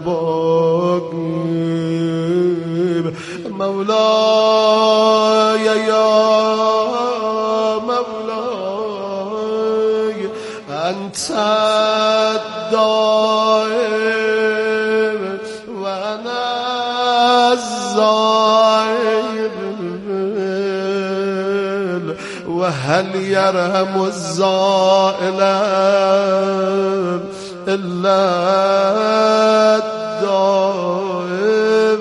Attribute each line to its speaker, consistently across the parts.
Speaker 1: ربك مولاي يا مولاي أنت الدائم وأنا الزائر وهل يرحم الزائل إلا الدائم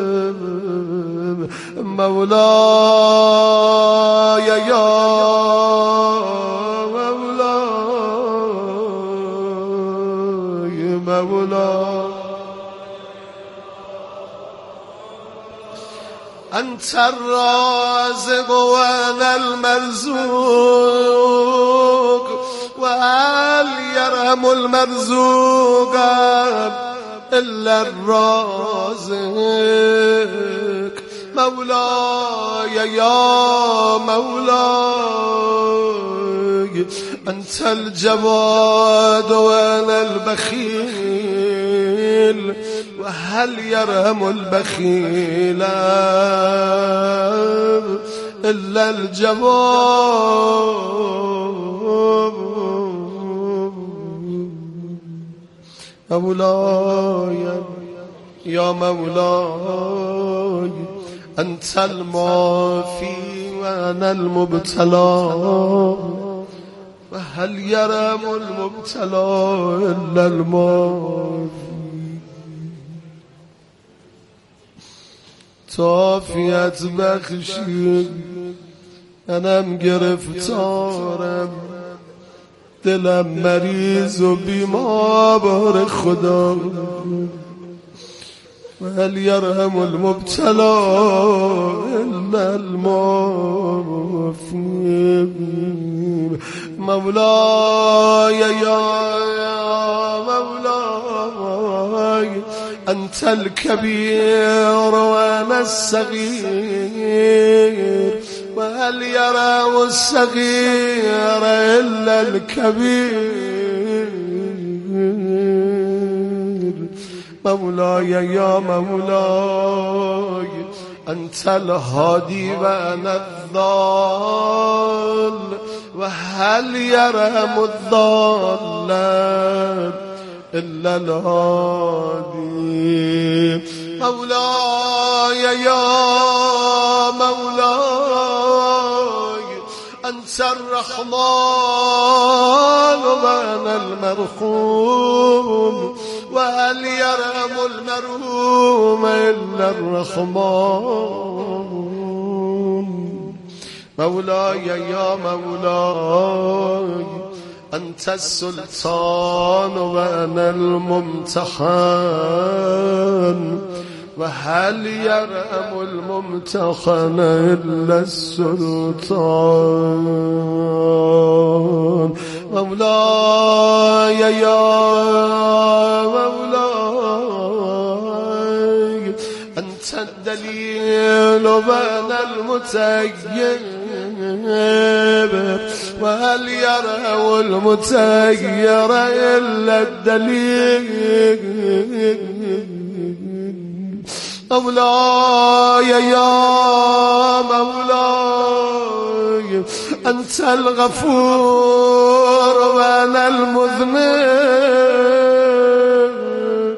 Speaker 1: مولاي يا مولاي مولاي أنت الرازق وأنا المرزوق وهل يرحم المرزوق إلا الرازق مولاي يا مولاي أنت الجواد وأنا البخيل وهل يرحم البخيل إلا الجواد مولاي يا مولاي أنت المعافي وأنا المبتلى وهل يرحم المبتلى إلا المعافي تعافیت بخشید منم گرفتارم دلم مریض و بیمار خدا وهل يرحم المبتلى إلا المعافي مولاي يا مولاي أنت الكبير وأنا الصغير وهل يرى الصغير إلا الكبير مولاي يا مولاي أنت الهادي وأنا الضال وهل يرحم الضال إلا الهادي مولاي يا مولاي أنت الرحمن وأنا المرحوم وهل يرحم المرحوم إلا الرحمن مولاي يا مولاي أنت السلطان وأنا الممتحن وهل يرحم الممتحن إلا السلطان مولاي يا مولاي أنت الدليل وأنا المتيب وهل يرى المتير إلا الدليل مولاي يا مولاي أنت الغفور وأنا المذنب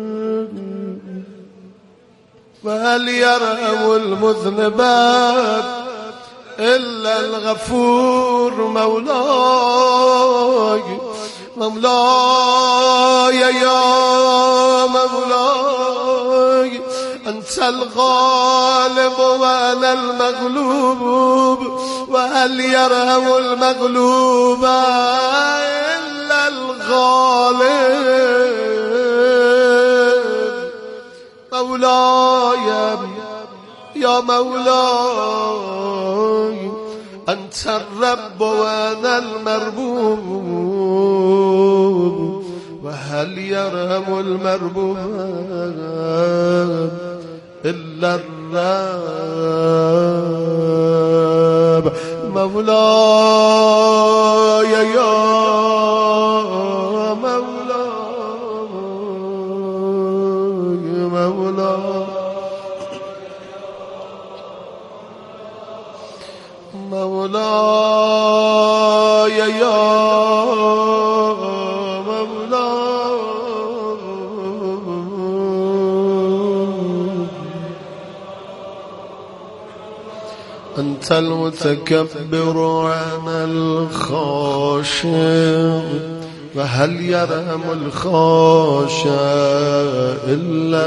Speaker 1: وهل يرى المذنب إلا الغفور مولاي مولاي يا مولاي أنت الغالب وأنا المغلوب وهل يرحم المغلوب إلا الغالب مولاي يا مولاي أنت الرب وأنا المربوب وهل يرحم المربوب إلا الرب مولاي يا مولاي أنت المتكبر عن الخاشع وهل يرحم الخاشع إلا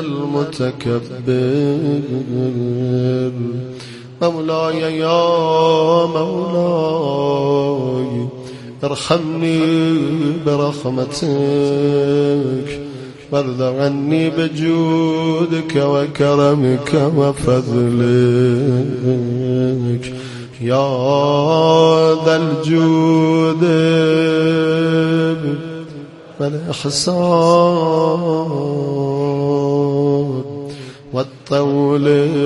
Speaker 1: المتكبر مولاي يا مولاي ارحمني برحمتك وارض عني بجودك وكرمك وفضلك يا ذا الجود والإحسان والطول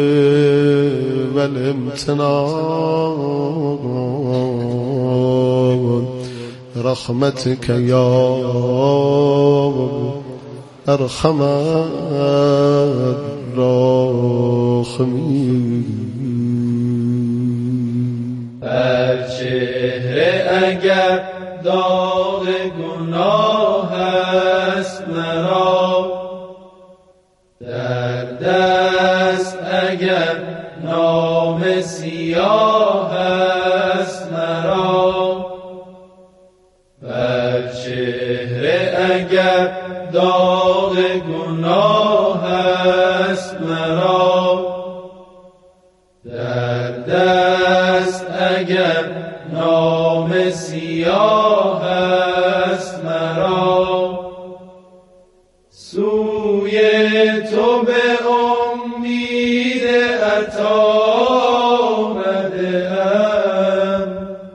Speaker 1: والامتنان رحمتك يا ارحم الراحمین.
Speaker 2: بر چهره اگر داغ گناه است مرا، در دست اگر نام سیاه است مرا، بر چهره اگر داغ گناه است مرا، در دست اگر نام سیاه است مرا، سوی تو به امید عطا آمده‌ام،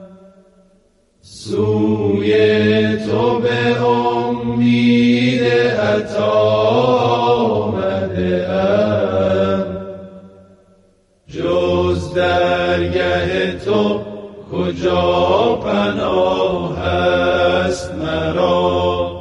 Speaker 2: سوی تو به امید عطا آمده‌ام، جز درگه تو کجا پناه است مرا،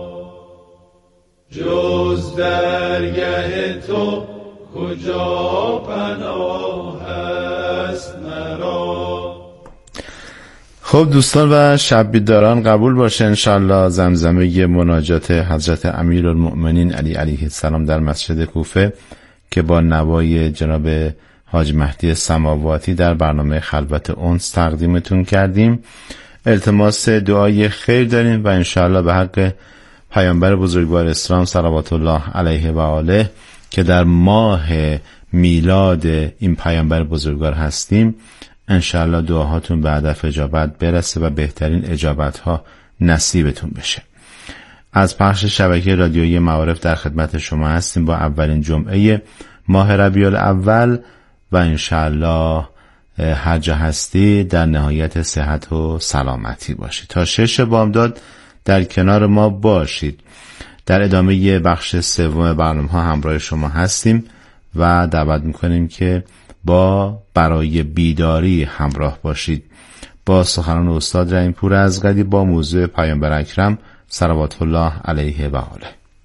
Speaker 2: جز درگه تو کجا پناه است مرا.
Speaker 3: خب دوستان و شب بیداران قبول باشه انشالله زمزمه مناجات حضرت امیرالمؤمنین علی علیه السلام در مسجد کوفه که با نوای جناب حاج مهدی سماواتی در برنامه خلوت انس تقدیمتون کردیم. التماس دعای خیر داریم و انشاءالله به حق پیامبر بزرگوار اسلام صلوات الله علیه و آله که در ماه میلاد این پیامبر بزرگوار هستیم انشاءالله دعاهاتون به هدف اجابت برسه و بهترین اجابت ها نصیبتون بشه. از پخش شبکه رادیویی معارف در خدمت شما هستیم با اولین جمعه ماه ربیع الاول و انشاءالله هر جا هستی در نهایت صحت و سلامتی باشید. تا 6 بامداد در کنار ما باشید. در ادامه بخش سوم برنامه ها همراه شما هستیم و دعوت میکنیم که با برای بیداری همراه باشید با سخنان استاد رحیم‌پور ازغدی با موضوع پیامبر اکرم صلوات الله علیه و آله.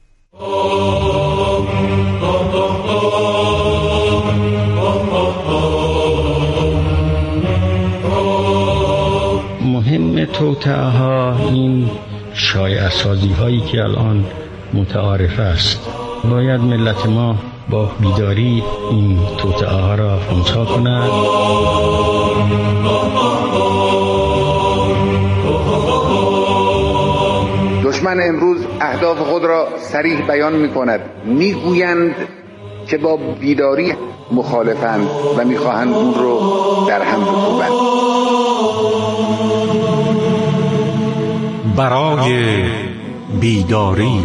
Speaker 4: مهم توطئه ها این شایعه سازی هایی که الان متعارف است، باید ملت ما با بیداری این توطئه ها را خنثی کند.
Speaker 5: دشمن امروز اهداف خود را صریح بیان می کند. می گویند که با بیداری مخالفند و می خواهند اون رو در هم بکوبند.
Speaker 6: برای بیداری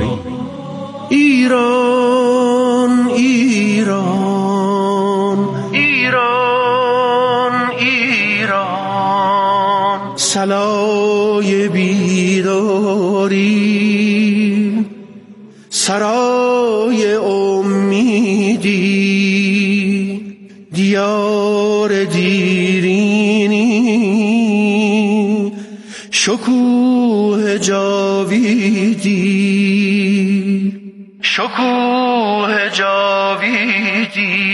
Speaker 1: ایران ایران ایران ایران صلای بیداری سرای امیدی دیار دیرینی شکوه جاویدی شکوه جاویدی.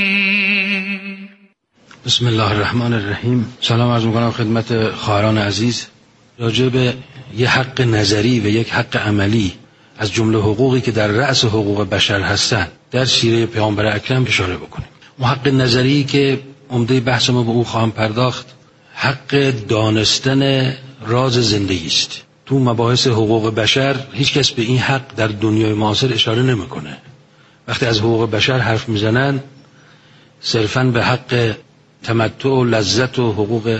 Speaker 7: بسم الله الرحمن الرحیم. سلام عرض میکنم خدمت خواهران عزیز. راجع به یک حق نظری و یک حق عملی از جمله حقوقی که در رأس حقوق بشر هستند در سیره پیامبر اکرم اشاره بکنیم. اون حق نظری که عمده بحث ما به او خواهم پرداخت حق دانستن راز زندگی است. تو مباحث حقوق بشر هیچ کس به این حق در دنیای معاصر اشاره نمیکنه. وقتی از حقوق بشر حرف میزنن صرفاً به حق تمتع و لذت و حقوق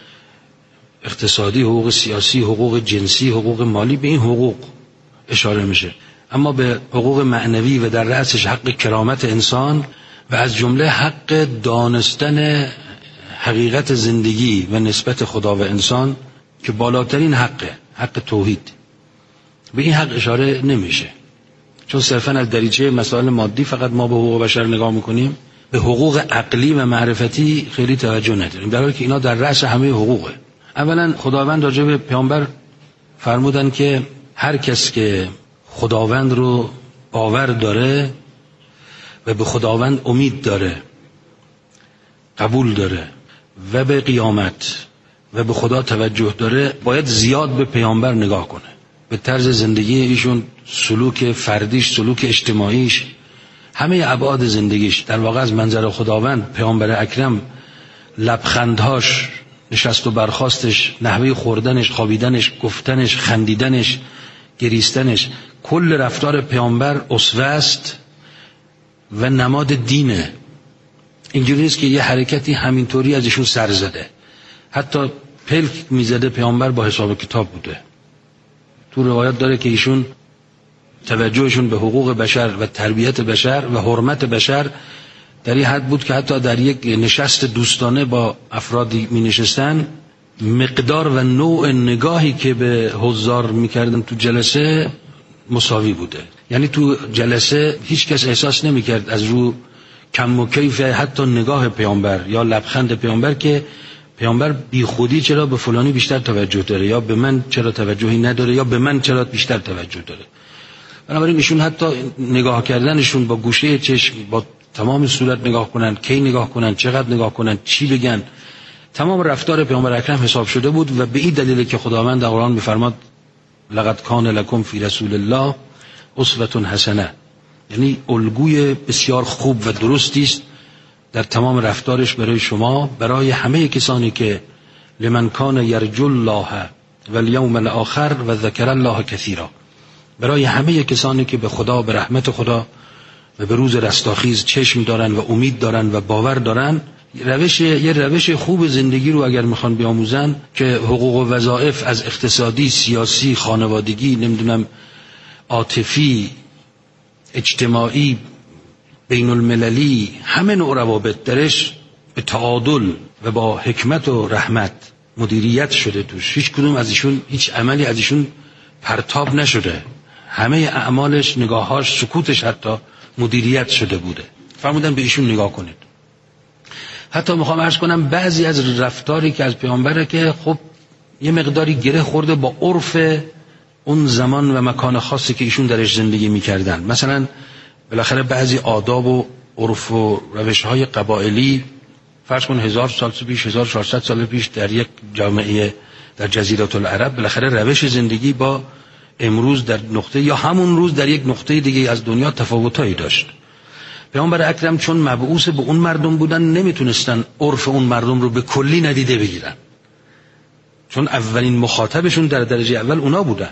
Speaker 7: اقتصادی، حقوق سیاسی، حقوق جنسی، حقوق مالی، به این حقوق اشاره میشه. اما به حقوق معنوی و در رأسش حق کرامت انسان و از جمله حق دانستن حقیقت زندگی و نسبت خدا و انسان که بالاترین حقه، حق توحید، به این حق اشاره نمیشه. چون صرفاً از دریچه مسائل مادی فقط ما به حقوق بشر نگاه میکنیم، به حقوق عقلی و معرفتی خیلی توجه نداریم، در حالی که اینا در رأس همه حقوقه. اولا خداوند راجع به پیامبر فرمودن که هر کس که خداوند رو باور داره و به خداوند امید داره، قبول داره و به قیامت و به خدا توجه داره، باید زیاد به پیامبر نگاه کنه، به طرز زندگی ایشون، سلوک فردیش، سلوک اجتماعیش، همه ابعاد زندگیش. در واقع از منظر خداوند پیامبر اکرم لبخندهاش، نشست و برخاستش، نحوه خوردنش، خوابیدنش، گفتنش، خندیدنش، گریستنش، کل رفتار پیامبر اسوه است و نماد دینه. اینجوری نیست که یه حرکتی همینطوری از ایشون سر زده. حتی پلک میزده پیامبر با حساب کتاب بوده. تو روایت داره که ایشون توجهشون به حقوق بشر و تربیت بشر و حرمت بشر در این حد بود که حتی در یک نشست دوستانه با افرادی می نشستن، مقدار و نوع نگاهی که به حضار می کردن تو جلسه مساوی بوده. یعنی تو جلسه هیچ کس احساس نمی کرد از رو کم و کیف حتی نگاه پیامبر یا لبخند پیامبر که پیامبر بی خودی چرا به فلانی بیشتر توجه داره، یا به من چرا توجهی نداره، یا به من چرا بیشتر توجه داره. بنابراین ایشون حتی نگاه کردنشون با گوشه چشم، با تمام صورت نگاه کنن، کی نگاه کنن، چقدر نگاه کنن، چی بگن، تمام رفتار پیامبر اکرم حساب شده بود. و به این دلیل که خداوند در قرآن می‌فرماد لقد کان لکم فی رسول الله اسوة حسنه، یعنی الگوی بسیار خوب و درستی است در تمام رفتارش برای شما، برای همه کسانی که لمن کان یرجو الله و الیوم الاخر و ذکر الله کثیرا، برای همه کسانی که به خدا، به رحمت خدا و به روز رستاخیز چشم دارن و امید دارن و باور دارن. یه روش خوب زندگی رو اگر میخوان بیاموزن که حقوق و وظایف از اقتصادی، سیاسی، خانوادگی، نمیدونم عاطفی، اجتماعی، بین المللی، همه نوع روابط درش به تعادل و با حکمت و رحمت مدیریت شده توش. هیچ کدوم از ایشون، هیچ عملی از ایشون پرتاب نشده. همه اعمالش، نگاهاش، سکوتش حتی مدیریت شده بوده. فرمودن به ایشون نگاه کنید. حتی میخوام عرض کنم بعضی از رفتاری که از پیامبره که خب یه مقداری گره خورده با عرف اون زمان و مکان خاصی که ایشون درش زندگی میکردن. مثلا بالاخره بعضی آداب و عرف و روش‌های قبایلی، فرض کن 1000 سال پیش، 1400 سال پیش در یک جامعه در جزیره العرب، بالاخره روش زندگی با امروز در نقطه یا همون روز در یک نقطه دیگه از دنیا تفاوتایی داشت. پیامبر اکرم چون مبعوث به اون مردم بودن نمیتونستن عرف اون مردم رو به کلی ندیده بگیرن، چون اولین مخاطبشون در درجه اول اونا بودن.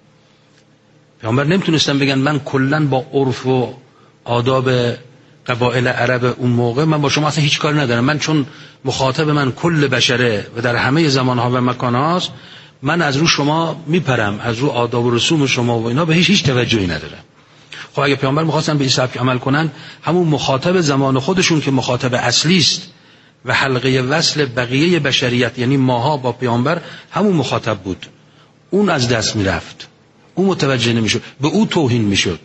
Speaker 7: پیامبر نمیتونستن بگن من کلن با عرف و آداب قبایل عرب اون موقع من با شما اصلا هیچ کار ندارم، من چون مخاطب من کل بشره و در همه زمانها و مکانهاست، من از رو شما میپرم، از رو آداب و رسوم شما و اینا به هیچ توجهی ندارم. خب اگه پیامبر میخواستن به این سبک عمل کنن، همون مخاطب زمان خودشون که مخاطب اصلی است و حلقه وصل بقیه بشریت، یعنی ماها با پیامبر، همون مخاطب بود، اون از دست میرفت، اون متوجه نمیشد، به او توهین میشد.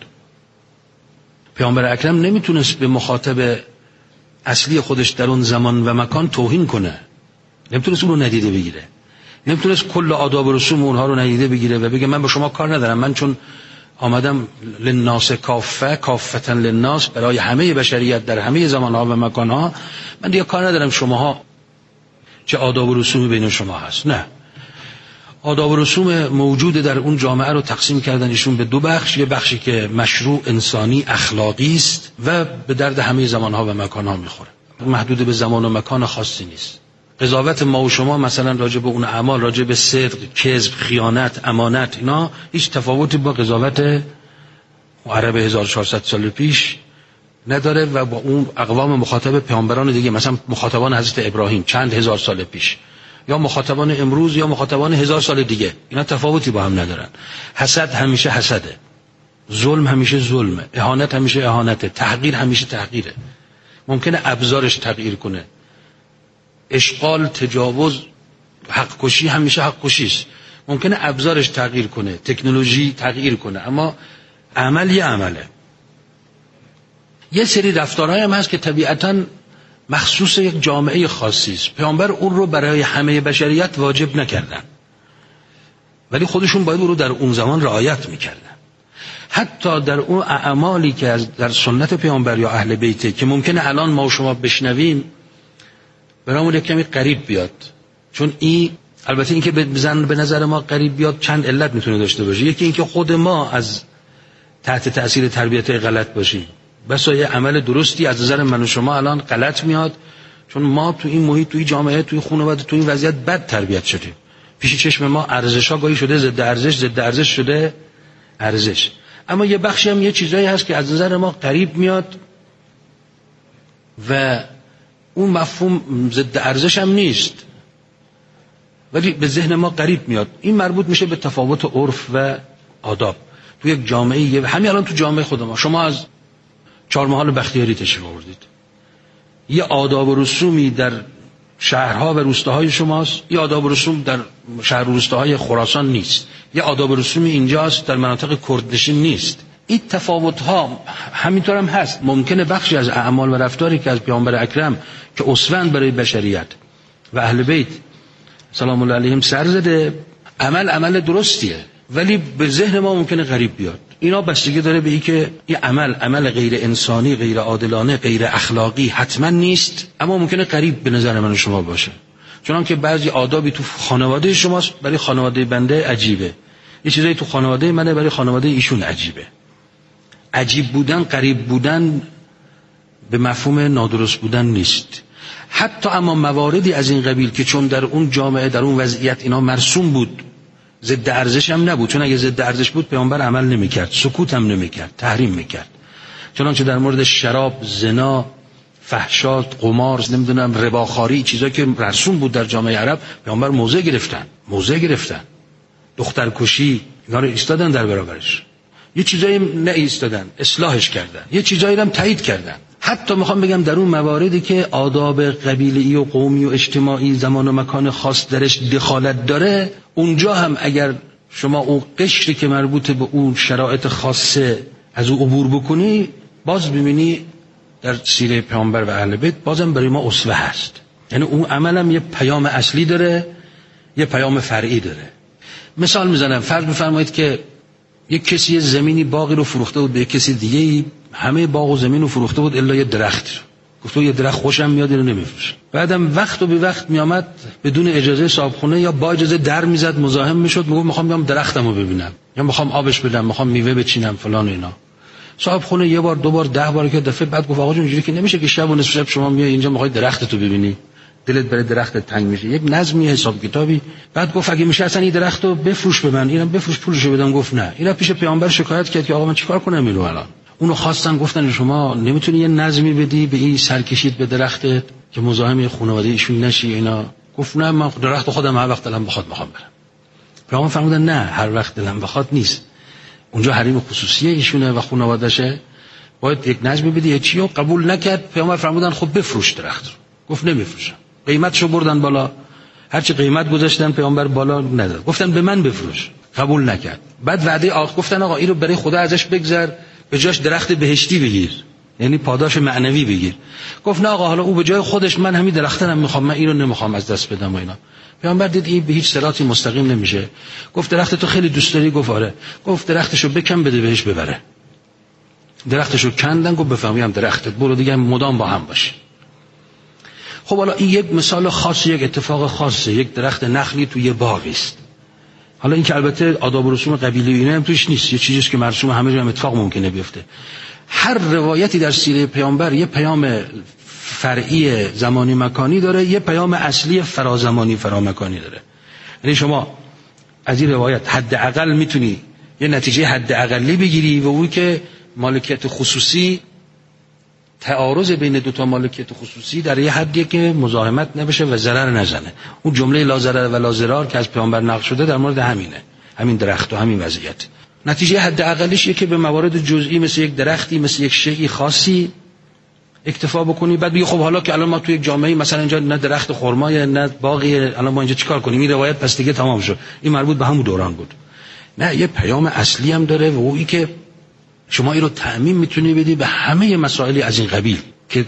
Speaker 7: پیامبر اکرم نمیتونست به مخاطب اصلی خودش در اون زمان و مکان توهین کنه، نمیتونست اون رو ندیده بگیره، نمیتونست کل آداب و رسوم اونها رو ندیده بگیره و بگه من با شما کار ندارم، من چون آمدم للناس کافه، کافتن للناس، برای همه بشریت در همه زمانها و مکانها، من دیگه کار ندارم شماها چه آداب و رسومی بین شما هست. نه، آداب و رسوم موجود در اون جامعه رو تقسیم کردن ایشون به دو بخش. یه بخشی که مشروع، انسانی، اخلاقی است و به درد همه زمانها و مکانها میخوره، محدود به زمان و مکان خاصی نیست. قضاوت ما و شما مثلا راجع به اون اعمال، راجع به صدق، کذب، خیانت، امانت، اینا هیچ تفاوتی با قضاوت عرب 1400 سال پیش نداره و با اون اقوام مخاطب پیامبران دیگه، مثلا مخاطبان حضرت ابراهیم چند هزار سال پیش، یا مخاطبان امروز، یا مخاطبان 1000 سال دیگه، اینا تفاوتی با هم ندارن. حسد همیشه حسده، ظلم همیشه ظلمه، اهانت همیشه اهانته، تحقیر همیشه تحقیره. ممکنه ابزارش تغییر کنه، اشغال، تجاوز، حق کشی همیشه حق کشیست، ممکنه ابزارش تغییر کنه، تکنولوژی تغییر کنه، اما عمل یه عمله. یه سری رفتارهای هم هست که طبیعتاً مخصوص یک جامعه خاصی است. پیامبر اون رو برای همه بشریت واجب نکردن، ولی خودشون باید اون رو در اون زمان رعایت میکردن. حتی در اون اعمالی که در سنت پیامبر یا اهل بیته که ممکنه الان ما و شما بشنویم برامون یک کمی غریب بیاد، چون این البته این که به نظر ما غریب بیاد چند علت میتونه داشته باشه. یکی این که خود ما از تحت تأثیر تربیت غلط باشیم، بسا یه عمل درستی از نظر من و شما الان غلط میاد، چون ما تو این محیط، تو این جامعه، تو این خانواده، تو این وضعیت بد تربیت شدیم. پیش چشم ما ارزش‌ها گاهی شده ضد ارزش، ضد ارزش شده ارزش. اما یه بخشی هم یه چیزایی هست که از نظر ما غریب میاد و اون مفهوم ضد ارزش هم نیست، ولی به ذهن ما غریب میاد. این مربوط میشه به تفاوت عرف و آداب تو یک جامعه. همین الان تو جامعه خود ما، شما از چهارمحال بختیاری تشریف آوردید، یه آداب و رسومی در شهرها و روستاهای شماست، یه آداب و رسوم در شهر و روستاهای خراسان نیست، یه آداب و رسومی اینجاست در مناطق کردنشین نیست. این تفاوت‌ها همینطور هم هست. ممکنه بخشی از اعمال و رفتاری که از پیامبر اکرم که اسوه‌اند برای بشریت و اهل بیت سلام الله علیهم سر زده، عمل درستیه، ولی به ذهن ما ممکنه غریب بیاد. اینا بستگی داره به این که این عمل غیر انسانی، غیر عادلانه، غیر اخلاقی حتما نیست، اما ممکنه غریب به نظر من و شما باشه. چون که بعضی آدابی تو خانواده شماست برای خانواده بنده عجیبه، یه چیزایی تو خانواده منه برای خانواده ایشون عجیبه. عجیب بودن، غریب بودن به مفهوم نادرست بودن نیست. حتی اما مواردی از این قبیل که چون در اون جامعه، در اون وضعیت اینا مرسوم بود، ضد ارزش هم نبود، چون اگه ضد ارزش بود پیامبر عمل نمی‌کرد، سکوت هم نمی‌کرد، تحریم می‌کرد. چنانچه در مورد شراب، زنا، فحشا، قمار، نمیدونم رباخواری، چیزایی که مرسوم بود در جامعه عرب، پیامبر موضع گرفتن. دخترکشی، اینا رو ایستادن در برابرش. یه چیزایی نه ایستادن، اصلاحش کردن. یه چیزایی هم تایید کردن. حتی میخوام بگم در اون مواردی که آداب قبیله‌ای و قومی و اجتماعی، زمان و مکان خاص درش دخالت داره، اونجا هم اگر شما اون قشری که مربوط به اون شرایط خاصه از اون عبور بکنی، باز ببینی در سیره پیامبر و اهل بیت بازم برای ما اسوه هست. یعنی اون عملم یه پیام اصلی داره، یه پیام فرعی داره. مثال میزنم، فرض بفرمایید که یک کسی زمینی باغی رو فروخته بود به یک کسی دیگه، همه باغ و زمین رو فروخته بود الا یه درخت. گفت یه درخت خوشم میاد اینو نمیفروشم. بعدم وقت به وقت میامد بدون اجازه صاحبخونه یا با اجازه در میزد، مزاحم میشد، میگفت میخوام بیام درختمو ببینم، یا میخوام آبش بدم، میخوام میوه بچینم فلان و اینا. صاحبخونه یه بار، دو بار، 10 بار که دفعه بعد گفت آقا جون اینجوری که نمیشه که شب و نصف شب شما میای اینجا میخوای درختتو ببینی، دلت برای درختت تنگ میشه. یک نظمی، حساب کتابی. بعد گفت اگه میشه اصلا این درختو بفروش به من، اینم بفروش پولشو بدم. گفت نه. اینا پیش پیامبر شکایت کرد که آقا من چیکار کنم اینو الان. اونو خواستن، گفتن شما نمیتونی یه نظمی بدی به این سرکشید به درختت که مزاحم خانواده ایشون نشی اینا. گفت نه، من درخت خودم هر وقت دلم بخواد میخوام برم. پیامبر فرمودن نه، هر وقت دلم بخواد نیست، اونجا حریم خصوصی ایشونه و خانواده‌شه، باید یک نظمی بدی. چیو قبول نکرد. پیامبر فرمودن خب بفروش درخت رو. گفت نمیفروشم. قیمتشو بردن بالا، هرچی قیمت گذاشتن پیامبر بالا نداد، گفتن به من بفروش. قبول نکرد. بعد وعده گفتن آقا اینو برای خدا ازش بگذر، به جاش درخت بهشتی بگیر، یعنی پاداش معنوی بگیر. گفت نه آقا، حالا او به جای خودش، من همین درختم میخوام، من اینو نمیخوام از دست بدم و اینا. پیامبر دید این به هیچ صراطی مستقیم نمیشه. گفت درخت تو خیلی دوست داری؟ گفت آره. گفت درختشو بکن بده بهش ببره. درختشو کندن، گفت بفهمیم درختت، برو دیگه مدام با هم باشی. خب حالا این یک مثال خاص، یک اتفاق خاصه، یک درخت نخلی توی یه باغی است. حالا این که البته آداب و رسوم قبیله اینا هم توش نیست، یه چیزیه که مرسوم همه جا هم اتفاق ممکنه بیفته. هر روایتی در سیره پیامبر یه پیام فرعی زمانی مکانی داره، یه پیام اصلی فرازمانی فرامکانی داره. یعنی شما از این روایت حداقل میتونی یه نتیجه حداقلی بگیری و اون که مالکیت خصوصی، تعارض بین دو تا مالکیت خصوصی در یه حدی که مزاحمت نبشه و ضرر نزنه. اون جمله لا ضرر و لا ضرار که از پیامبر نقل شده در مورد همینه، همین درخت و همین وضعیت. نتیجه حداقلیش که به موارد جزئی مثل یک درختی، مثل یک شیء خاصی اکتفا بکنی، بعد بگی خب حالا که الان ما توی یک جامعه مثلا اینجا نه درخت خرمای نه باغی، الان ما اینجا چیکار کنیم؟ این روایت پس دیگه تمام شد، این مربوط به همون دوران بود. نه، یه پیام اصلی هم داره و اونی که شما این رو تعمیم میتونی بدی به همه مسائلی از این قبیل که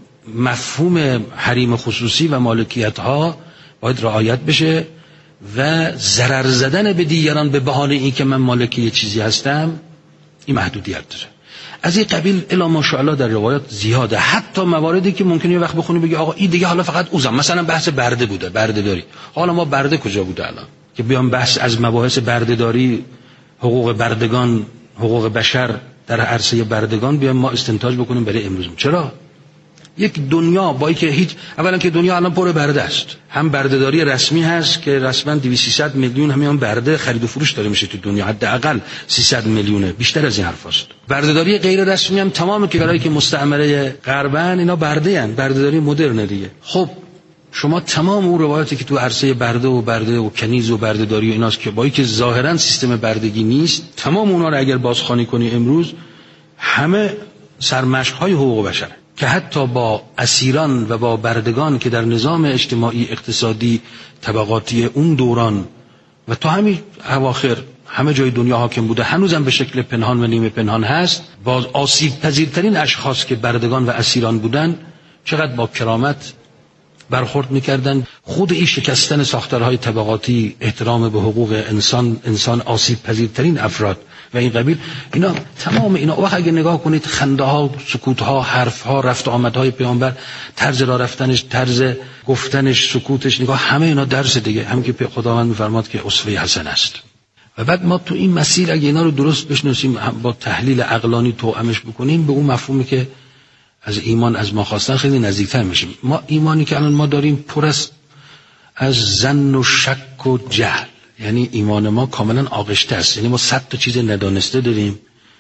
Speaker 7: مفهوم حریم خصوصی و مالکیت ها باید رعایت بشه و ضرر زدن به دیگران به بهانه این که من مالکی یه چیزی هستم این محدودیت داره. از این قبیل الی ماشاءالله در روایات زیاده، حتی مواردی که ممکنه یه وقت بخونی بگی آقا این دیگه حالا فقط اوزم، مثلا بحث برده بوده، برده داری، حالا ما برده کجا بوده الان که بیام بحث از مباحث برده داری، حقوق بردگان، حقوق بشر در عرصه بردگان بیام ما استنتاج بکنیم برای امروز؟ چرا؟ یک دنیا با اینکه هیچ، اولا که دنیا الان پر برده است، هم بردهداری رسمی هست که رسما 200 میلیون همین برده خرید و فروش داره میشه تو دنیا، حداقل 300 میلیونه، بیشتر از این حرفاست. بردهداری غیر رسمی هم تمام کشورهایی که مستعمره غربن اینا برده ان، بردهداری مدرن دیگه. خب شما تمام اون روایاتی که تو عرصه برده و کنیز و بردهداری و ایناست که با اینکه ظاهرا سیستم بردگی نیست، تمام اونها رو اگر بازخوانی کنی امروز همه سرمشق‌های حقوق بشر که حتی با اسیران و با بردگان که در نظام اجتماعی اقتصادی طبقاتی اون دوران و تا همین اواخر همه جای دنیا حاکم بوده، هنوزم به شکل پنهان و نیمه پنهان هست، با آسیب پذیرترین اشخاص که بردگان و اسیران بودن چقدر با کرامت برخورد میکردن. خود این شکستن ساختارهای طبقاتی، احترام به حقوق انسان آسیب پذیرترین افراد و این قبیل، اینا تمام اینا وقت اگه نگاه کنید خنده ها، سکوت ها، حرف ها، رفت آمدهای پیامبر، طرز راه رفتنش، طرز گفتنش، سکوتش، نگاه، همه اینا درس دیگه، هم که خداوند میفرماد که اسوه حسن است. و بعد ما تو این مسیر اگه اینا رو درست بشناسیم، با تحلیل عقلانی توأمش بکنیم، به اون مفهومی که از ایمان از ما خواستن خیلی نزدیکتر میشیم. ما ایمانی که الان ما داریم پر است از ظن و شک و جهل، یعنی ایمان ما کاملا آغشته است. یعنی ما 100 تا چیز ندانسته داریم،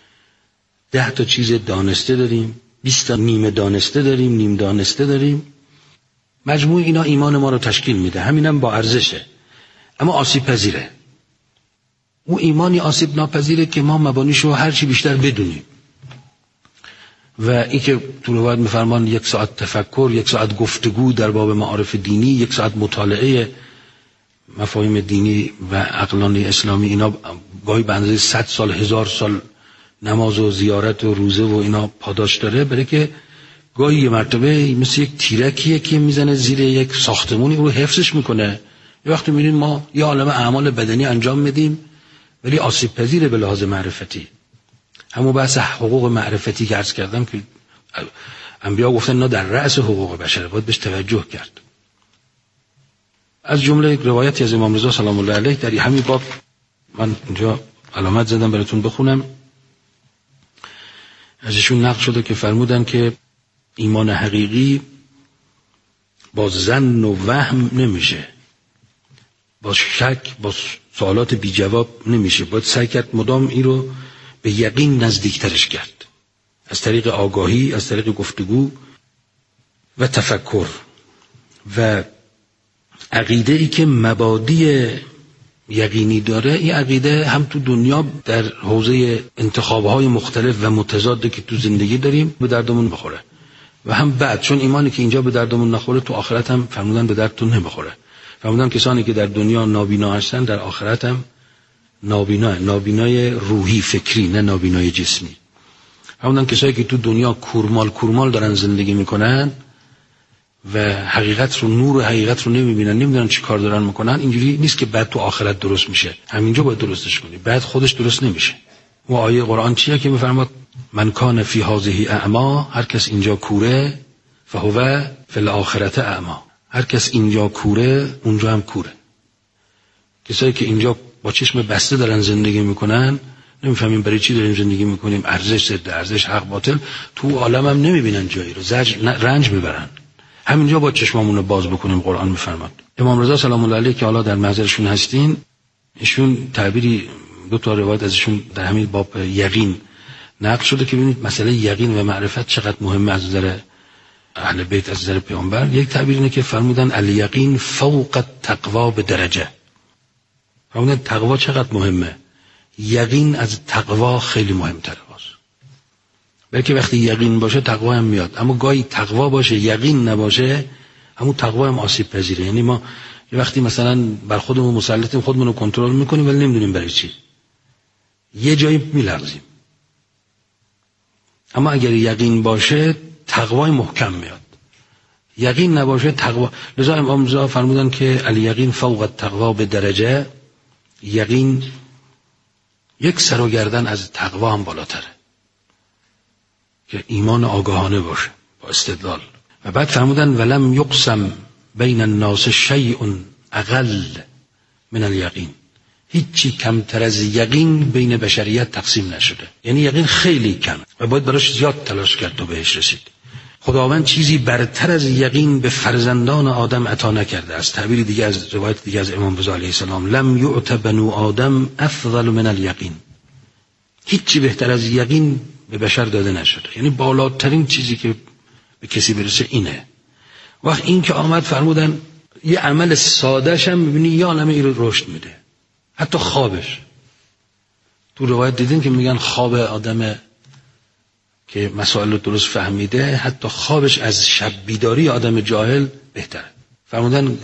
Speaker 7: 10 تا چیز دانسته داریم، 20 تا نیمه دانسته داریم، نیم دانسته داریم. مجموع اینا ایمان ما رو تشکیل میده، همینم با ارزشه، اما آسیب پذیره. اون ایمانی آسیب ناپذیره که ما مبانیشو هر چی بیشتر بدونیم و این که تو روایت میفرمان 1 ساعت تفکر، 1 ساعت گفتگو در باب معارف دینی، 1 ساعت مطالعه مفاهیم دینی و عقلانی اسلامی، اینا گاهی به اندازه 100 سال 1000 سال نماز و زیارت و روزه و اینا پاداش داره، برای که گاهی یه مرتبه مثل یک تیرکیه که میزنه زیر یک ساختمونی رو حفظش میکنه. یه وقتی میبینید ما یه عالمه اعمال بدنی انجام میدیم ولی آسیب پذیره به لحاظ معرفتی. همون بحث حقوق معرفتی که عرض کردم که انبیا گفتن اینا در رأس حقوق بشر، باید بهش توجه کرد. از جمله روایتی از امام رضا سلام الله علیه در همین باب من اینجا علامت زدم براتون بخونم. ازشون نقل شده که فرمودن که ایمان حقیقی با ظن و وهم نمیشه، با شک، با سوالات بی جواب نمیشه، باید سعی کرد مدام این رو به یقین نزدیکترش کرد، از طریق آگاهی، از طریق گفتگو و تفکر و عقیده ای که مبادی یقینی داره. این عقیده هم تو دنیا در حوزه انتخابهای مختلف و متضادی که تو زندگی داریم به دردمون بخوره و هم بعد، چون ایمانی که اینجا به دردمون نخوره تو آخرت هم فرمودن به دردتون نمیخوره. فرمودن کسانی که در دنیا نابینا هستن در آخرت هم نابینای روحی فکری، نه نابینای جسمی. فرمودن کسایی که تو دنیا کورمال دارن زندگی میکنن و حقیقت رو، نور حقیقت رو نمیبینن، نمیدونن چی کار دارن میکنن، اینجوری نیست که بعد تو آخرت درست میشه، همینجا باید درستش کنی، بعد خودش درست نمیشه. و آیه قرآن چیه که میفرماد من کان فی هذه اعما، هر کس اینجا کوره، فهو فی الاخرة اعما، هر کس اینجا کوره اونجا هم کوره. کسایی که اینجا با چشم بسته دارن زندگی میکنن، نمیفهمیم برای چی داریم زندگی میکنیم، ارزش ضد ارزش، حق باطل، تو عالم هم نمیبینن جایی رو، رنج میبرن. همینجا با چشمامون رو باز بکنیم. قرآن میفرماد امام رضا سلام الله علیه که حالا در محضرشون هستین، ایشون تعبیری 2 تا روایت ازشون در همین باب یقین نقل شده که ببینید مسئله یقین و معرفت چقدر مهمه از نظر اهل بیت، از نظر پیامبر. یک تعبیر اینه که فرمودن الیقین فوق التقوا به درجه. فرمودن تقوا چقدر مهمه، یقین از تقوا خیلی مهمتره. بلکه وقتی یقین باشه تقوا هم میاد، اما گاهی تقوا باشه یقین نباشه همون تقوا هم آسیب پذیره. یعنی ما یه وقتی مثلا بر خودمون مسلطیم، خودمون رو کنترل میکنیم ولی نمیدونیم برای چی، یه جایی میلرزیم. اما اگر یقین باشه تقوای محکم میاد، یقین نباشه تقوا. لذا امام رضا فرمودن که الیقین فوق التقوا به درجه، یقین یک سر و گردن از تقوا هم بالاتره، که ایمان آگاهانه باشه با استدلال. و بعد فرمودن ولم یقسم بین الناس شیء اقل من الیقین، هیچی کمتر از یقین بین بشریت تقسیم نشده. یعنی یقین خیلی کم و باید براش زیاد تلاش کرد تا بهش رسید. خداوند چیزی برتر از یقین به فرزندان آدم عطا نکرده. از تعبیر دیگه، از روایت دیگه از امام رضا علیه السلام، لم یعط بنو آدم افضل من الیقین، هیچی بهتر از یقین به بشر داده نشده. یعنی بالاترین چیزی که به کسی برسه اینه. وقت این که آمد فرمودن یه عمل سادهش هم میبینی یا عالمه این رو رشد میده. حتی خوابش، تو روایت دیدین که میگن خواب آدم که مسائل رو درست فهمیده، حتی خوابش از شب بیداری آدم جاهل بهتره. فرمودن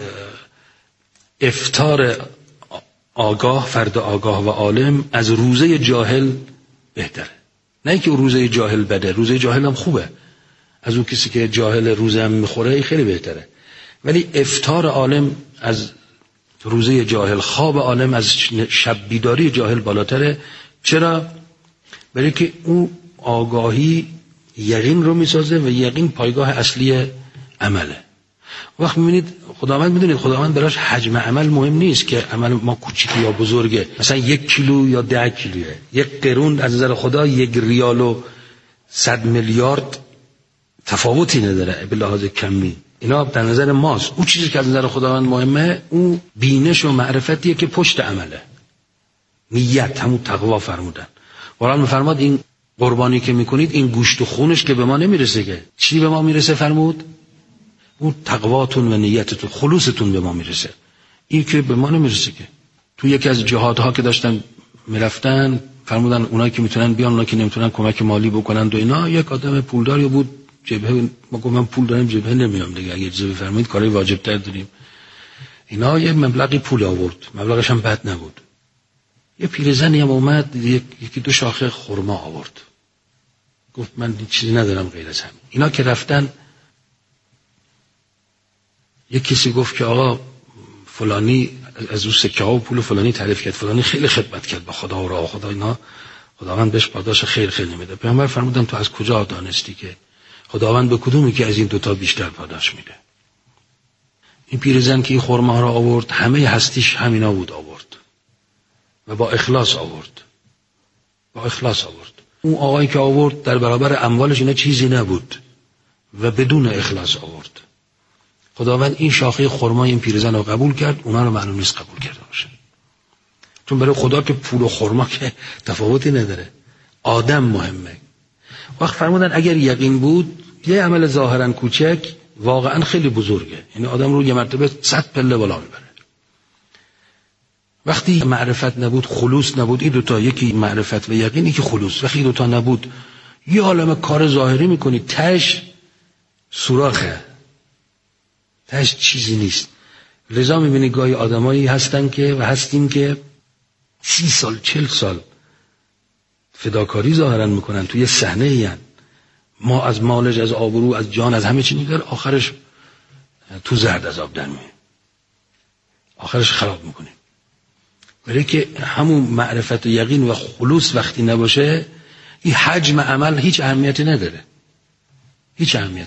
Speaker 7: افطار آگاه، فرد آگاه و عالم از روزه جاهل بهتره. نه که روزه جاهل بده، روزه جاهل هم خوبه، از اون کسی که جاهل روزه هم میخوره خیلی بهتره. ولی افطار عالم از روزه جاهل، خواب عالم از شب بیداری جاهل بالاتره. چرا؟ برای که اون آگاهی یقین رو میسازه و یقین پایگاه اصلی عمله. وقت میبینید خداوند، میدونید خداوند براش حجم عمل مهم نیست که عمل ما کوچیک یا بزرگه، مثلا 1 کیلو یا 10 کیلوه. 1 قرون از نظر خدا 1 ریال و 100 میلیارد تفاوتی نداره به لحاظ کمی. اینا در نظر ماست. اون چیزی که از نظر خداوند مهمه اون بینش و معرفتیه که پشت عمله. نیت، همون تقوا فرمودن. قرآن میفرماد این قربانی که میکنید، این گوشت و خونش که به ما نمیرسه، که چی به ما میرسه فرمود؟ اون تقواتون و نیتتون، خلوصتون به ما میرسه. این که به ما نمیرسه. که تو یکی از جهادها که داشتن میرفتن فرمودن اونایی که میتونن بیان، اونایی که نمیتونن کمک مالی بکنن. و اینا یک آدم پولداری بود، جبهه، ما گفتم من پول دارم جبهه نمیام دیگه، اگه اجازه بفرمایید کاری واجب تر داریم. اینا یه مبلغی پول آورد، مبلغش هم بد نبود. یه پیرزنی هم اومد، یکی 2 شاخه خرما آورد، گفت من چیزی ندارم غیر از همین. اینا که رفتن، یک کسی گفت که آقا فلانی از اون سکه ها و پول فلانی تعریف کرد، فلانی خیلی خدمت کرد با خدا و راه خدا، اینا خداوند بهش پاداش خیر خیلی میده. پیامبر فرمودن تو از کجا دانستی که خداوند به کدومی که از این 2 تا بیشتر پاداش میده؟ این پیرزن که این خرما را آورد همه هستیش همینا بود، آورد و با اخلاص آورد، با اخلاص آورد. اون آقایی که آورد در برابر اموالش اینا چیزی نبود و بدون اخلاص آورد. خداوند این شاخه خرمای این پیرزن رو قبول کرد، اونا رو معلوم نیست قبول کرده باشه. چون برای خدا که پول و خرما که تفاوتی نداره، آدم مهمه. وقت فرمودن اگر یقین بود یه عمل ظاهرا کوچک واقعا خیلی بزرگه، یعنی آدم رو یه مرتبه 100 پله بالا میبره. وقتی معرفت نبود، خلوص نبود، این 2 تا، یکی معرفت و یقین، یکی خلوص، وقتی 2 تا نبود یه عالمه کار ظاهری میکنی، تهش سوراخه، تهش چیزی نیست. لذا میبینی گاهی آدمایی هستن که و هستیم که 30 سال 40 سال فداکاری ظاهرا میکنن توی صحنه این، ما از مالش، از آبرو، از جان، از همه چی میگذره، آخرش تو زرد از آب در میه، آخرش خراب میکنیم. برای که همون معرفت و یقین و خلوص وقتی نباشه، این حجم عمل هیچ اهمیتی نداره، هیچ اهمیتی